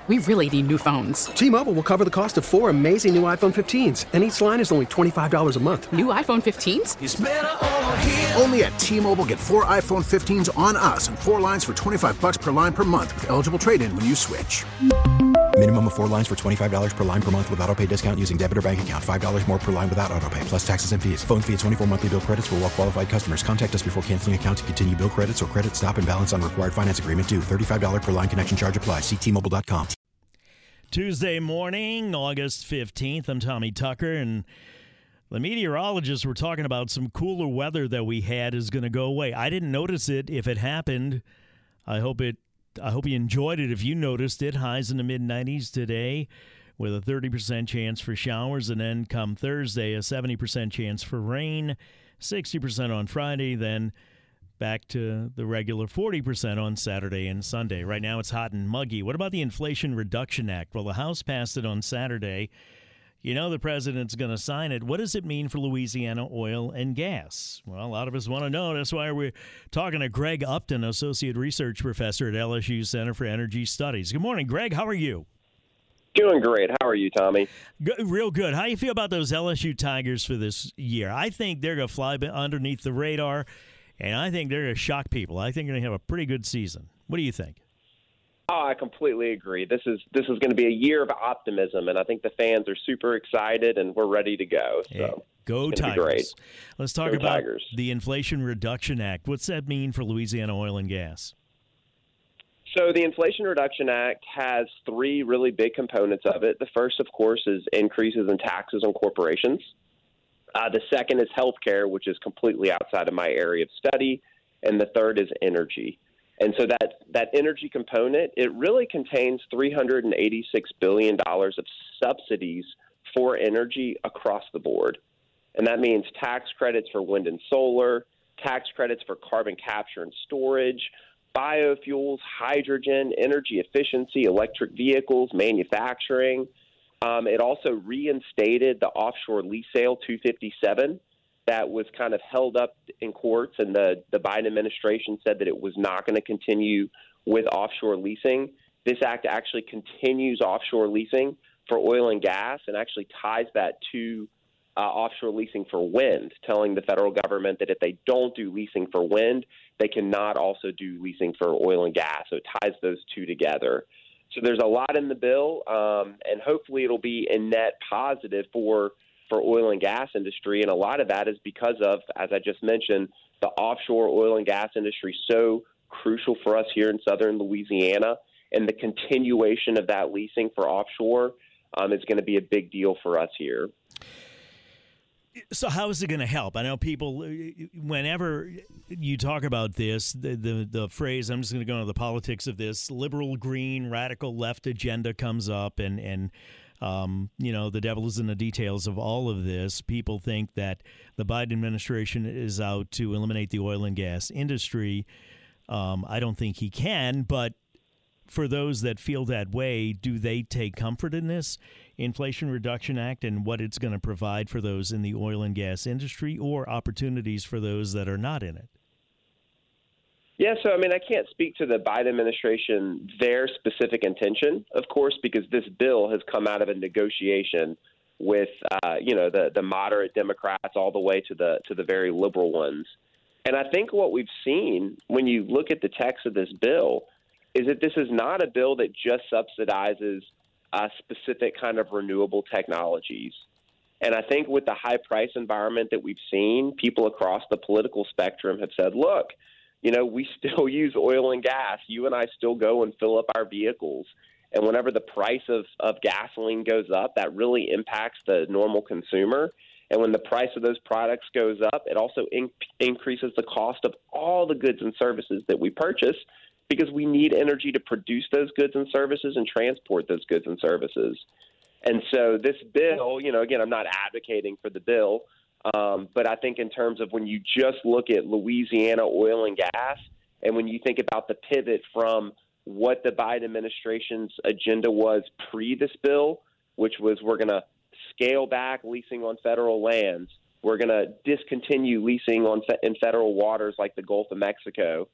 We really need new phones. T-Mobile will cover the cost of 4 amazing new iPhone 15s, and each line is only $25 a month. New iPhone 15s? It's better over here. Only at T-Mobile, get 4 iPhone 15s on us and 4 lines for $25 per line per month with eligible trade-in when you switch. Minimum of 4 lines for $25 per line per month with autopay discount using debit or bank account. $5 more per line without autopay, plus taxes and fees. Phone fee at 24 monthly bill credits for well-qualified customers. Contact us before canceling account to continue bill credits or credit stop and balance on required finance agreement due. $35 per line connection charge applies. See T-Mobile.com. Tuesday morning, August 15th. I'm Tommy Tucker, and the meteorologists were talking about some cooler weather that we had is going to go away. I didn't notice it. If it happened, I hope you enjoyed it. If you noticed it, highs in the mid-90s today with a 30% chance for showers, and then come Thursday, a 70% chance for rain, 60% on Friday, then back to the regular 40% on Saturday and Sunday. Right now it's hot and muggy. What about the Inflation Reduction Act? Well, the House passed it on Saturday. You know the president's going to sign it. What does it mean for Louisiana oil and gas? Well, a lot of us want to know. That's why we're talking to Greg Upton, Associate Research Professor at LSU Center for Energy Studies. Good morning, Greg. How are you? Doing great. How are you, Tommy? Real good. How do you feel about those LSU Tigers for this year? I think they're going to fly underneath the radar, and I think they're going to shock people. I think they're going to have a pretty good season. What do you think? Oh, I completely agree. This is going to be a year of optimism, and I think the fans are super excited, and we're ready to go. So hey, go Tigers. Great. Let's talk about the Inflation Reduction Act. What's that mean for Louisiana oil and gas? So the Inflation Reduction Act has 3 really big components of it. The first, of course, is increases in taxes on corporations. The second is healthcare, which is completely outside of my area of study. And the third is energy. And so that energy component, it really contains $386 billion of subsidies for energy across the board. And that means tax credits for wind and solar, tax credits for carbon capture and storage, biofuels, hydrogen, energy efficiency, electric vehicles, manufacturing. It also reinstated the offshore lease sale 257 that was kind of held up in courts, and the Biden administration said that it was not going to continue with offshore leasing. This act actually continues offshore leasing for oil and gas and actually ties that to offshore leasing for wind, telling the federal government that if they don't do leasing for wind, they cannot also do leasing for oil and gas. So it ties those two together. So there's a lot in the bill, and hopefully it'll be a net positive for oil and gas industry. And a lot of that is because of, as I just mentioned, the offshore oil and gas industry so crucial for us here in southern Louisiana. And the continuation of that leasing for offshore is going to be a big deal for us here. So how is it going to help? I know people, whenever you talk about this, the phrase, I'm just going to go into the politics of this, liberal, green, radical left agenda comes up, and the devil is in the details of all of this. People think that the Biden administration is out to eliminate the oil and gas industry. I don't think he can, but for those that feel that way, do they take comfort in this Inflation Reduction Act and what it's going to provide for those in the oil and gas industry, or opportunities for those that are not in it? Yeah, so, I mean, I can't speak to the Biden administration, their specific intention, of course, because this bill has come out of a negotiation with, the moderate Democrats all the way to the very liberal ones. And I think what we've seen when you look at the text of this bill is that this is not a bill that just subsidizes specific kind of renewable technologies. And I think with the high price environment that we've seen, people across the political spectrum have said, look, we still use oil and gas. You and I still go and fill up our vehicles. And whenever the price of gasoline goes up, that really impacts the normal consumer. And when the price of those products goes up, it also increases the cost of all the goods and services that we purchase, because we need energy to produce those goods and services and transport those goods and services. And so this bill, again, I'm not advocating for the bill, but I think in terms of when you just look at Louisiana oil and gas, and when you think about the pivot from what the Biden administration's agenda was pre this bill, which was we're going to scale back leasing on federal lands, we're going to discontinue leasing in federal waters like the Gulf of Mexico,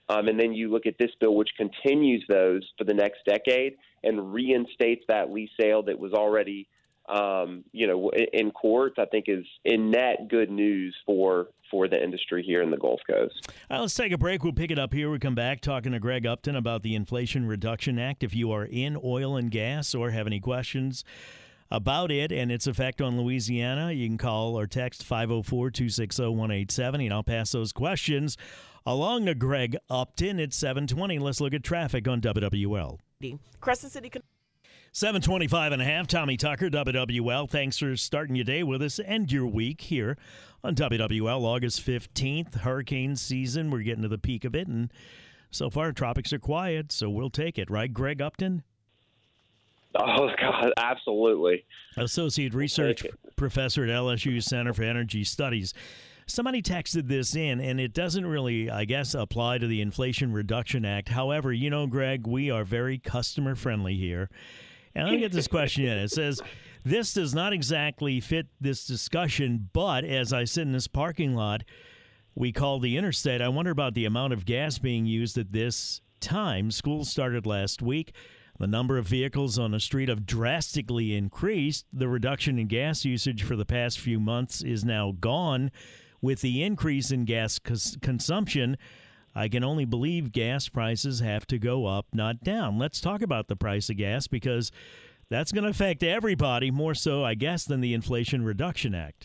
And then you look at this bill, which continues those for the next decade and reinstates that lease sale that was already, in courts, I think is in net good news for the industry here in the Gulf Coast. All right, let's take a break. We'll pick it up here. We come back talking to Greg Upton about the Inflation Reduction Act. If you are in oil and gas or have any questions about it and its effect on Louisiana, you can call or text 504-260-187, and I'll pass those questions along to Greg Upton at 7:20. Let's look at traffic on WWL. Crescent City. 7:25 and a half. Tommy Tucker, WWL. Thanks for starting your day with us and your week here on WWL. August 15th, hurricane season. We're getting to the peak of it, and so far tropics are quiet, so we'll take it. Right, Greg Upton? Oh, God, absolutely. Associate Research Professor at LSU Center for Energy Studies. Somebody texted this in, and it doesn't really, I guess, apply to the Inflation Reduction Act. However, Greg, we are very customer-friendly here. And let me get this question in. It says, this does not exactly fit this discussion, but as I sit in this parking lot we call the interstate, I wonder about the amount of gas being used at this time. School started last week. The number of vehicles on the street have drastically increased. The reduction in gas usage for the past few months is now gone. With the increase in gas consumption, I can only believe gas prices have to go up, not down. Let's talk about the price of gas because that's going to affect everybody, more so, I guess, than the Inflation Reduction Act.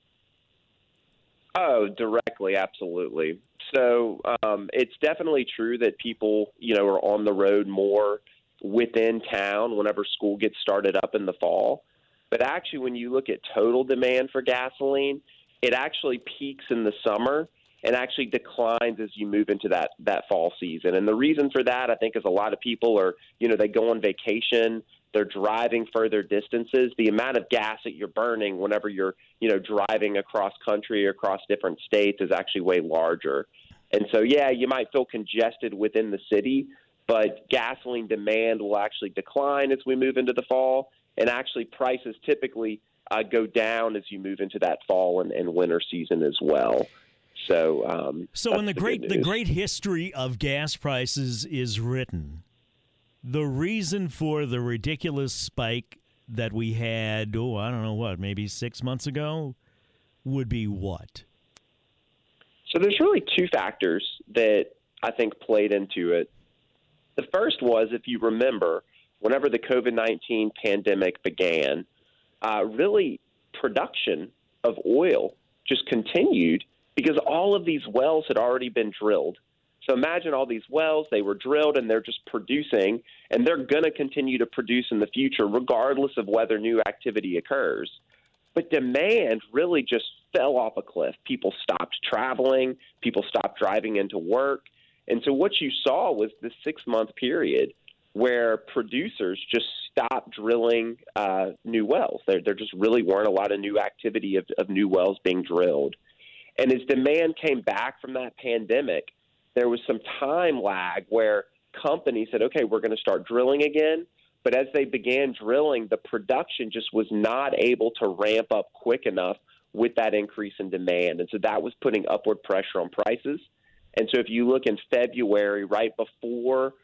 Oh, directly, absolutely. So it's definitely true that people, are on the road more within town whenever school gets started up in the fall. But actually, when you look at total demand for gasoline, it actually peaks in the summer and actually declines as you move into that fall season. And the reason for that, I think, is a lot of people are, they go on vacation, they're driving further distances. The amount of gas that you're burning whenever you're, driving across country or across different states is actually way larger. And so, yeah, you might feel congested within the city, but gasoline demand will actually decline as we move into the fall. And actually prices typically go down as you move into that fall and winter season as well. So when the great history of gas prices is written, the reason for the ridiculous spike that we had, maybe 6 months ago, would be what? So there's really two factors that I think played into it. The first was, if you remember, whenever the COVID-19 pandemic began, really production of oil just continued because all of these wells had already been drilled. So imagine all these wells, they were drilled and they're just producing, and they're going to continue to produce in the future regardless of whether new activity occurs. But demand really just fell off a cliff. People stopped traveling. People stopped driving into work. And so what you saw was this 6-month period where producers just stopped drilling new wells. There just really weren't a lot of new activity of new wells being drilled. And as demand came back from that pandemic, there was some time lag where companies said, okay, we're going to start drilling again. But as they began drilling, the production just was not able to ramp up quick enough with that increase in demand. And so that was putting upward pressure on prices. And so if you look in February, right before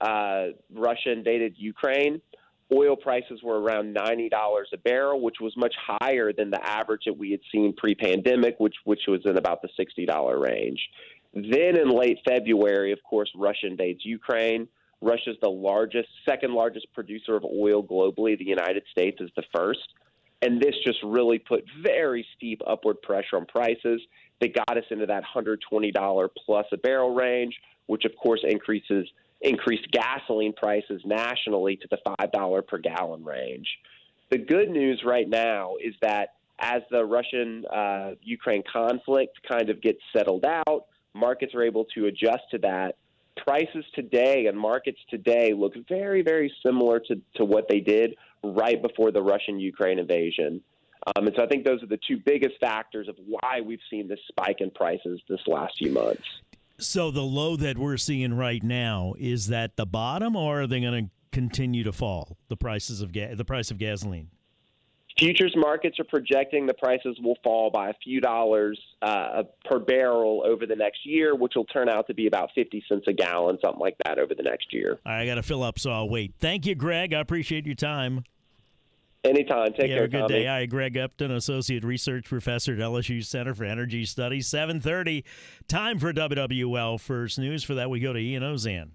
Russia invaded Ukraine, oil prices were around $90 a barrel, which was much higher than the average that we had seen pre-pandemic, which was in about the $60 range. Then in late February, of course, Russia invades Ukraine. Russia's the second largest producer of oil globally. The United States is the first. And this just really put very steep upward pressure on prices that got us into that $120 plus a barrel range, which, of course, increased gasoline prices nationally to the $5 per gallon range. The good news right now is that as the Russian-Ukraine conflict kind of gets settled out, markets are able to adjust to that. Prices today and markets today look very, very similar to what they did right before the Russian-Ukraine invasion. And so I think those are the two biggest factors of why we've seen this spike in prices this last few months. So the low that we're seeing right now, is that the bottom, or are they going to continue to fall, the price of gasoline? Futures markets are projecting the prices will fall by a few dollars per barrel over the next year, which will turn out to be about 50 cents a gallon, something like that over the next year. I got to fill up, so I'll wait. Thank you, Greg. I appreciate your time. Anytime. Take care, Have a good Tommy. day. Hi, Greg Upton, Associate Research Professor at LSU Center for Energy Studies. 7:30, time for WWL First News. For that, we go to Ian Ozan.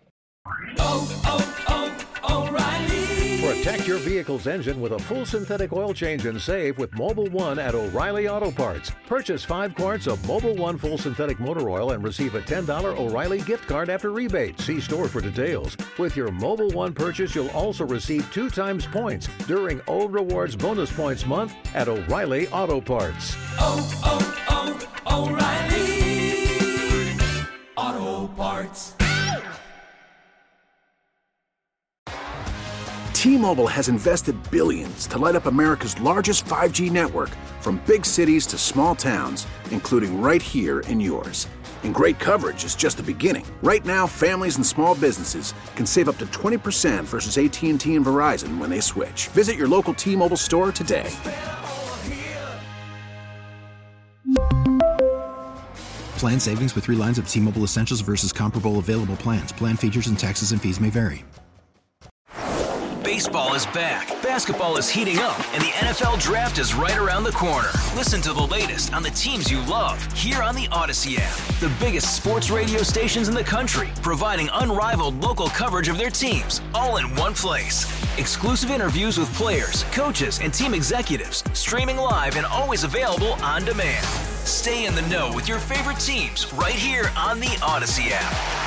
O'Reilly. Protect your vehicle's engine with a full synthetic oil change and save with Mobil 1 at O'Reilly Auto Parts. Purchase 5 quarts of Mobil 1 full synthetic motor oil and receive a $10 O'Reilly gift card after rebate. See store for details. With your Mobil 1 purchase, you'll also receive 2 times points during O Rewards Bonus Points Month at O'Reilly Auto Parts. O'Reilly Auto Parts. T-Mobile has invested billions to light up America's largest 5G network, from big cities to small towns, including right here in yours. And great coverage is just the beginning. Right now, families and small businesses can save up to 20% versus AT&T and Verizon when they switch. Visit your local T-Mobile store today. Plan savings with 3 lines of T-Mobile Essentials versus comparable available plans. Plan features and taxes and fees may vary. Baseball is back, basketball is heating up, and the NFL Draft is right around the corner. Listen to the latest on the teams you love here on the Odyssey app. The biggest sports radio stations in the country, providing unrivaled local coverage of their teams, all in one place. Exclusive interviews with players, coaches, and team executives, streaming live and always available on demand. Stay in the know with your favorite teams right here on the Odyssey app.